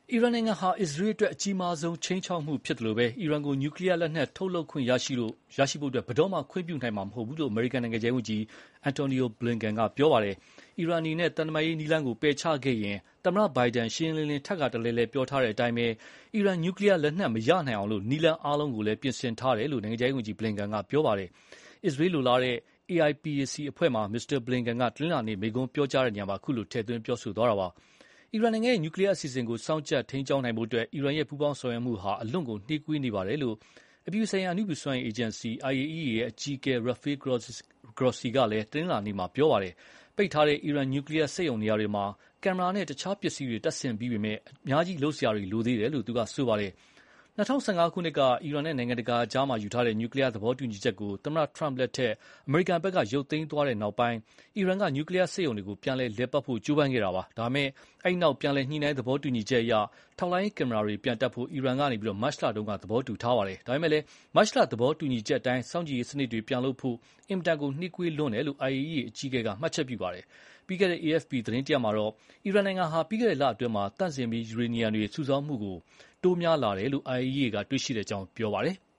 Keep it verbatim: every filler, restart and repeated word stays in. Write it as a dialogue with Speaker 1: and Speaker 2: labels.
Speaker 1: အီရန်နိုင်ငံဟာအစ္စရေးအတွက်အကြီးမားဆုံးခြိမ်းခြောက်မှုဖြစ်တယ်လို့ပဲအီရန်ကိုနျူကလ িয়ার လက်နက်ထုတ်လုပ်ခွင့်ရရှိလို့ရရှိဖို့အတွက်ဘယ်တော့မှခွင့်ပြုနိုင်မှာမဟုတ်ဘူးလို့အမေရိကန်နိုင်ငံခြားရေးဝန်ကြီး Antony Blinken ကပြောပါတယ်။အီရန်အနေနဲ့တန်တမာရေးနည်းလမ်းကိုပယ်ချခဲ့ရင်သမ္မတဘိုင်ဒန်ရှင်းရှင်းလင်းလင်းထပ်ခါတလဲလဲပြောထားတဲ့အတိုင်းပဲအီရန်နျူကလ িয়ার လက်နက်မရနိုင်အောင်နည်းလမ်းအားလုံးကိုလည်းပြင်ဆင်ထားတယ်လို့နိုင်ငံခြားရေးဝန်ကြီး Blinken ကပြောပါတယ်။အစ္စရေးလိုလားတဲ့ အေ အိုင် ပီ အေ စီ အဖွဲ့မှာ မစ္စတာ Blinken ကတနင်္လာနေ့မိန့်ခွန်းပြောကြားရာမှာအခုလိုထည့်သွင်းပြောဆိုသွားတာပါ။အီရန်နိုင်ငံရဲ့နျူကလ িয়ার အစီအစဉ်ကိုစောင့်ကြပ်ထိန်းကျောင်းနိုင်ဖို့အတွက်အီရန်ရဲ့ပူးပေါင်းဆောင်ရွက်မှုဟာအလွန်ကိုနှေးကွေးနေပါတယ်လို့အပြည်ပြည်ဆိုင်ရာအနုမြူစွမ်းအင်အေဂျင်စီ အိုင် အေ အီ အီ အကြီးအကဲ Rafael Grossi ကလည်းတနင်္လာနေ့မှာပြောပါတယ်။ပိတ်ထားတဲ့အီရန်နျူကလ িয়ার စက်ရုံနေရာတွေမှာကင်မရာနဲ့တခြားပစ္စည်းတွေတပ်ဆင်ပြီးပေမယ့်အများကြီးလုပ်စရာတွေလိုသေးတယ်လို့သူကဆိုပါတယ်။၂၀၁၅ ခုနှစ်ကအီရန်နဲ့နိုင်ငံတကာကြားယူထားတဲ့နျူကလ িয়ার သဘောတူညီချက်ကိုသမ္မတ Trump လက်ထက်အမေရိကန်ဘက်ကရုပ်သိမ်းသွားတဲ့နောက်ပိုင်းအီရန်ကနျူကလ িয়ার စက်ရုံတွေကိုပြန်လည်လည်ပတ်ဖို့ကြိုးပမ်းခဲ့တာပါ။ဒါပေမဲ့အဲဒီနောက်ပြန်လည်ညှိနှိုင်းသဘောတူညီချက်အရထောက်လှမ်းရေးကင်မရာတွေပြန်တပ်ဖို့အီရန်ကမတ်လတုန်းကသဘောတူထားပါတယ်။ဒါပေမဲ့လည်းမတ်လသဘောတူညီချက်အတိုင်းစောင့်ကြည့်ရေးစနစ်တွေပြန်လုပ်ဖို့အင်မတန်ကိုနှေးကွေးလွန်းတယ်လို့ အိုင် အေ အီ အီ အကြီးအကဲကမှတ်ချက်ပြုပါတယ်။ပြီးခဲ့တဲ့ အေ အက်ဖ် ပီ သတင်းတရပ်မှာတော့အီရန်နိုင်ငံဟာပြီးခဲ့တဲ့လအတွင်းသန့်စင်ပြီးယူရေနီယံတွေစုဆောင်းမှုတိုးများလာတယ်လို့ အိုင် အေ အီ အီ ကတွေ့ရှိကြောင်းပြောပါတယ်။